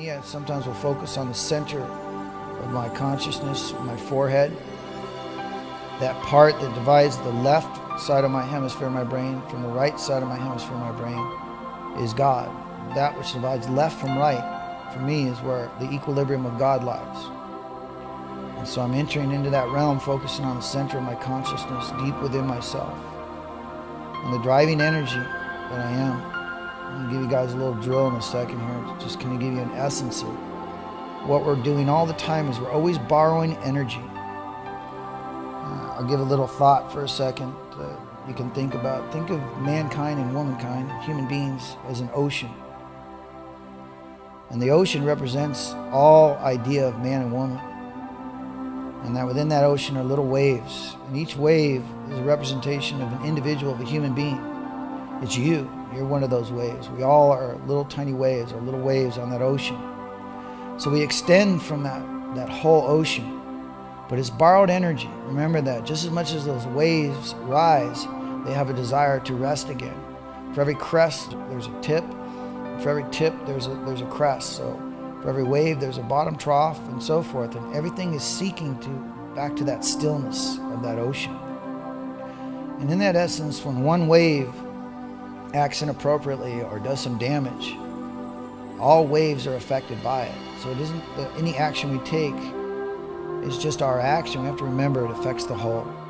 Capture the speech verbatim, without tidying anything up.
me, I sometimes will focus on the center of my consciousness, my forehead. That part that divides the left side of my hemisphere of my brain from the right side of my hemisphere of my brain is God. That which divides left from right, for me, is where the equilibrium of God lies. And so I'm entering into that realm, focusing on the center of my consciousness, deep within myself. And the driving energy that I am. I'm going to give you guys a little drill in a second here. Just going to give you an essence of what we're doing all the time is we're always borrowing energy. Uh, I'll give a little thought for a second that you can think about. Think of mankind and womankind, human beings, as an ocean. And the ocean represents all idea of man and woman. And that within that ocean are little waves. And each wave is a representation of an individual, of a human being. It's you. You're one of those waves. We all are little tiny waves, or little waves on that ocean. So we extend from that, that whole ocean. But it's borrowed energy. Remember that. Just as much as those waves rise, they have a desire to rest again. For every crest, there's a tip. For every tip, there's a, there's a crest. So for every wave, there's a bottom trough, and so forth. And everything is seeking to back to that stillness of that ocean. And in that essence, when one wave acts inappropriately or does some damage, all waves are affected by it. So it isn't that any action we take is just our action. We have to remember it affects the whole.